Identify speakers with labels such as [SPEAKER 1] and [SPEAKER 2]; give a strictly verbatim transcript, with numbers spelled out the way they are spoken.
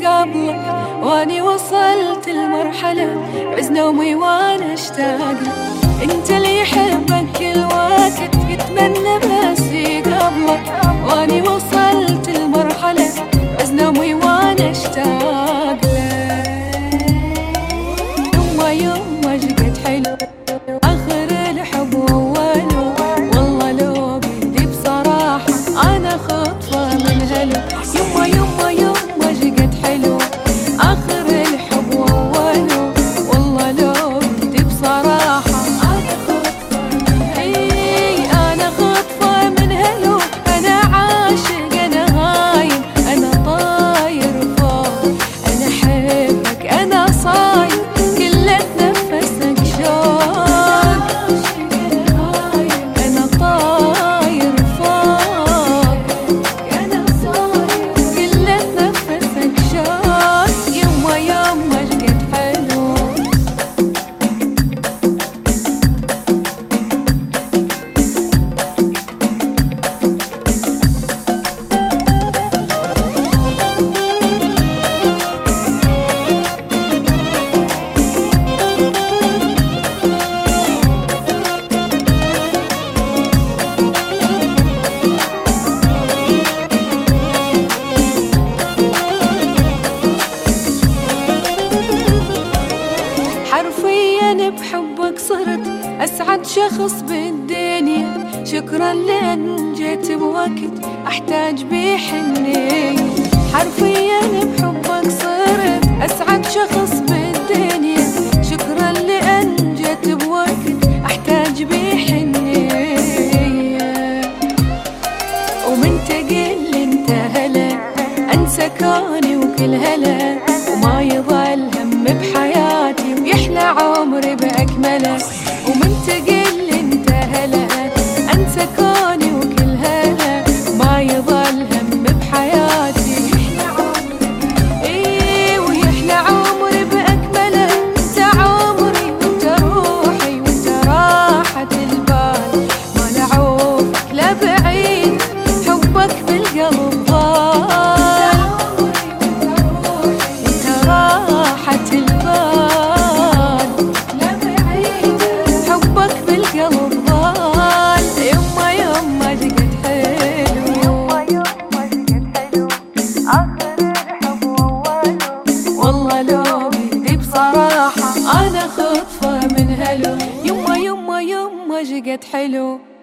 [SPEAKER 1] قبلك، واني وصلت المرحلة عز نومي وانا اشتاق. انت اللي يحبك كل وقت يتمنى بس قبلك، واني وصلت المرحلة عز نومي وانا اشتاق لك. يما يما شقد حلو اخر الحب واوله، والله لو بيدي بصراحة انا خطفة من هلو. يما يما يما شقد حلو اخر الحب واوله، والله لو بيدي بصراحة انا خطفة من هلو. انا خطفة من هلو، انا عاشق انا هايم، انا طاير فوق، انا حبك انا صايم، كل اتنفسك شوق. انا طاير فوق، انا صايم، كل اتنفسك شوق. يما يما شقد حلو حرفيا بحبك صرت أسعد شخص بالدنيا، شكرا لأن جيت بوقت أحتاج بيه حنية. حرفيا بحبك صرت أسعد شخص بالدنيا، شكرا لأن جيت بوقت أحتاج بيه حنية. ومن تقل انت هلا أنسى كوني وكل هلا، وما يظل هم بحياتي ويحلى عمري بأكمله. ومن تقل انت هلا أنسى كوني وكل هلا، ما يظل هم بحياتي ويحلى عمري. ايه ويحلى عمري بأكمله. انت عمري وانت روحي وانت راحة البال، ما نعوفك لا بعيد حبك بالقلب ضال. انت راحة البال لا بعيد حبك بالقلب ضال. يما يما شقد حلو، يما يما شقد حلو اخر الحب واوله، والله لو بيدي بصراحة انا خطفة من هلو. يما يما يما شقد حلو.